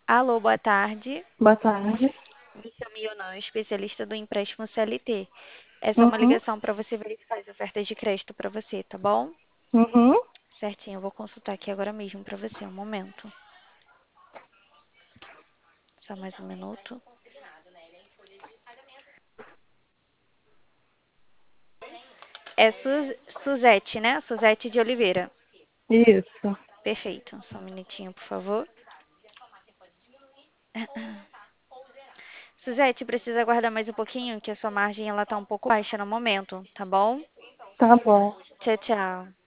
Alô, boa tarde. Boa tarde. Me chamo Ionan, especialista do empréstimo CLT. Essa é uma Uhum, ligação para você verificar as ofertas de crédito para você, tá bom? uhum. Certinho, eu vou consultar aqui agora mesmo para você, um momento. Só mais um minuto. É Suzete, né? Suzete de Oliveira. Isso. Perfeito. Só um minutinho, por favor. Suzete, precisa aguardar mais um pouquinho, que a sua margem ela tá um pouco baixa no momento, tá bom? Tá bom. Tchau, tchau.